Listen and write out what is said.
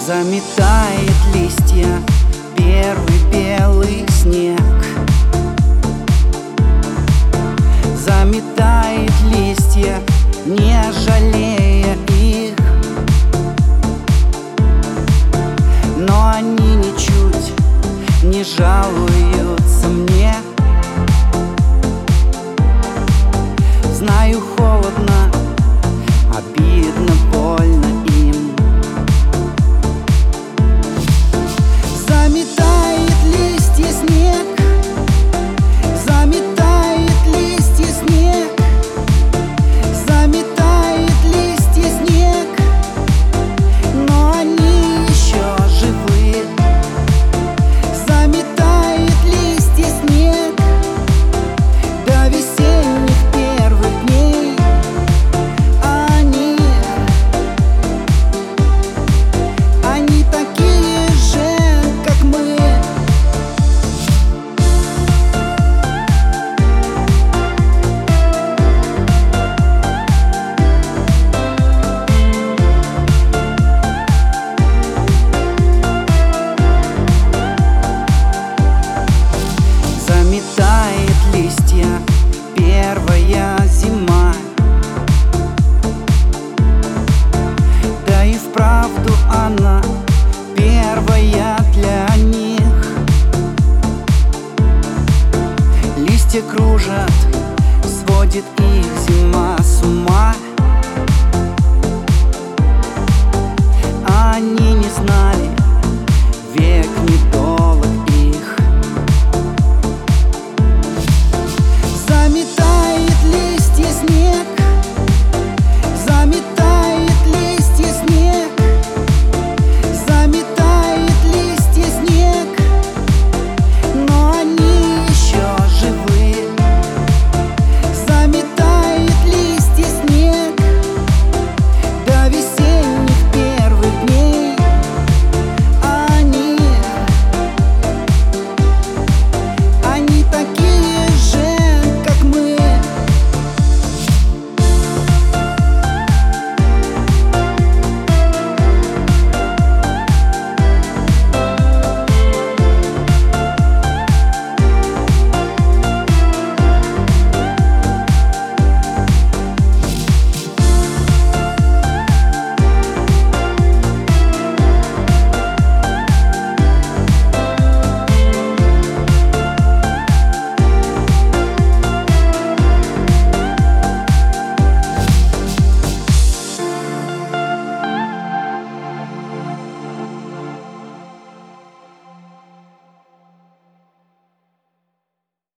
Заметает листья первый белый снег. Заметает листья, не жалея их. Но они ничуть не жалуются мне. Знаю, холодно, обидно, больно им. Заметает листья снег. Заметает листья снег. Заметает листья снег. Но они еще живы. Заметает листья снег до весенних первых дней. Они такие же, как мы. Заметает листья первая зима. Да и вправду она первая для них. Листья кружат, сводит их зима с ума. Они